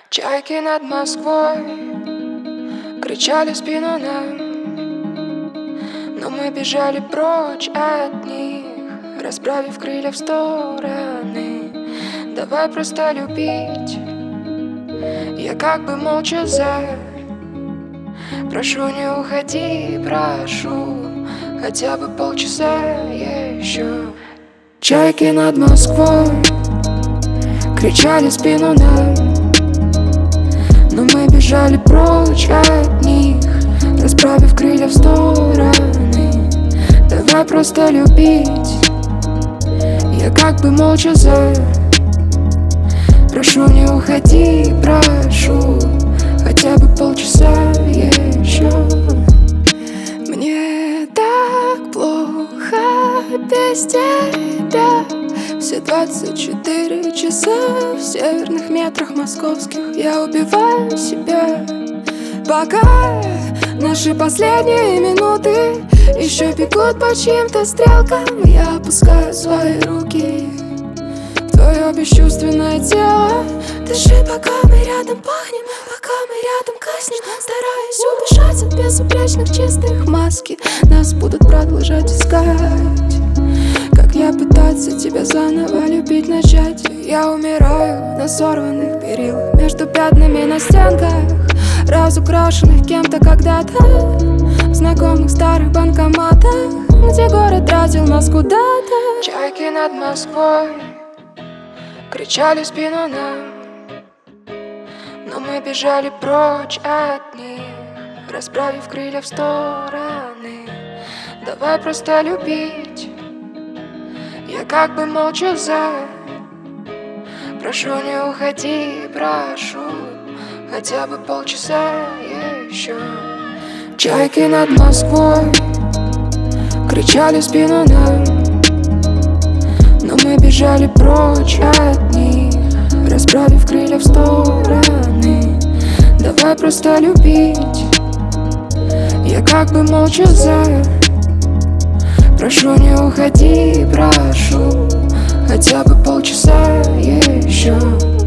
Чайки над Москвой кричали в спину нам, но мы бежали прочь от них, расправив крылья в стороны. Давай просто любить. Я как бы молча за. Прошу, не уходи, прошу, хотя бы полчаса еще. Чайки над Москвой кричали в спину нам, но мы бежали прочь от них, расправив крылья в стороны. Давай просто любить. Я как бы молча за. Прошу, не уходи, прошу, хотя бы полчаса еще. Мне так плохо без тебя. Все 24 часа в северных метрах московских я убиваю себя. Пока наши последние минуты еще бегут по чьим-то стрелкам, я опускаю свои руки в твое бесчувственное тело. Дыши, пока мы рядом пахнем, пока мы рядом гаснем. Стараюсь убежать от безупречных чистых маски. Нас будут продолжать искать. Как я пытаться тебя заново любить начать. Я умираю на сорванных перилах, между пятнами на стенках, разукрашенных кем-то когда-то, в знакомых старых банкоматах, где город тратил нас куда-то. Чайки над Москвой кричали в спину нам, но мы бежали прочь от них, расправив крылья в стороны. Давай просто любить. Я как бы молча за. Прошу, не уходи, прошу, хотя бы полчаса еще. Чайки над Москвой кричали в спину нам, но мы бежали прочь от них, расправив крылья в стороны. Давай просто любить. Я как бы молча за. Прошу, не уходи, прошу, хотя бы полчаса еще.